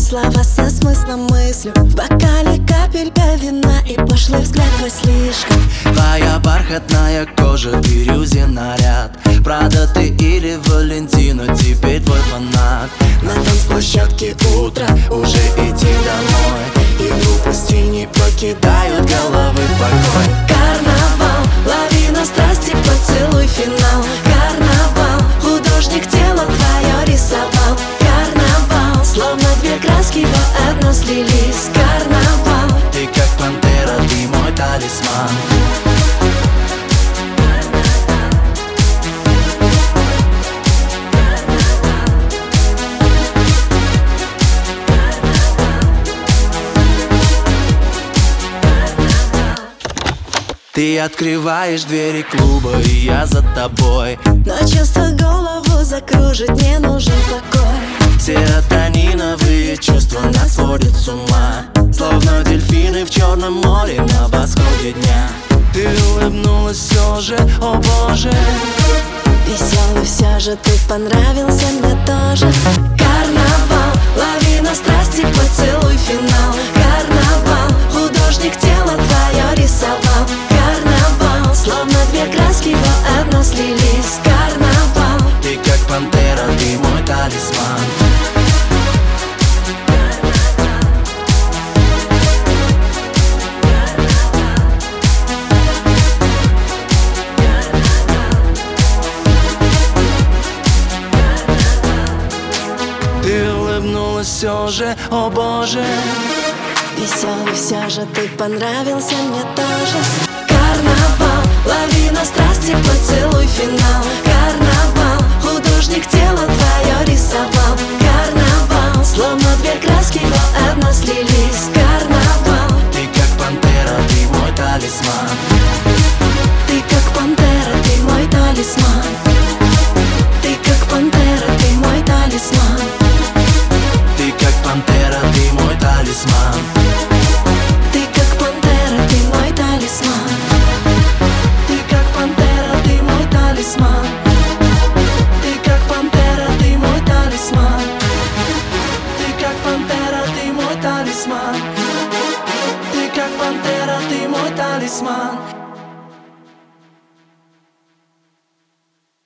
слова со смыслом мыслю. В бокале капелька вина и пошлый взгляд твой слишком. Твоя бархатная кожа, бирюзин наряд. Прада ты или Валентино, теперь твой фанат. На танцплощадке утро, уже идти домой, и глупости не покидают головы в покой. Карнавал, лавина страсти, поцелуй, финал. Карнавал, художник тело твое рисовал. Карнавал, словно две краски воедино слились. Карнавал, ты как пантера, ты мой талисман. Ты открываешь двери клуба, и я за тобой. но чувство голову закружит, не нужен покой. Серотониновые чувства нас сводят с ума, словно дельфины в Черном море на восходе дня. Ты улыбнулась все же, о боже. Веселый все же ты понравился мне тоже. Карнавал, лавина страсти, поцелуй, финал. Карнавал, художник тело твое рисовал. Карнавал, словно две краски воедино слились. Карнавал, ты как пантера, ты мой талисман. Ты улыбнулась все же, о боже. веселый все же ты понравился мне тоже. Карнавал, лавина страсти, поцелуй, финал. Карнавал, художник тело твое рисовал. Карнавал, словно две краски воедино слились. Карнавал, ты как пантера, ты мой талисман. ты как пантера, ты мой талисман. Ты как пантера, ты мой талисман. Ты как пантера, ты мой талисман. Ты как пантера, ты мой талисман. Ты как пантера, ты мой талисман. Ты как пантера, ты мой талисман. Ты как пантера, ты мой талисман. Ты как пантера, ты мой талисман.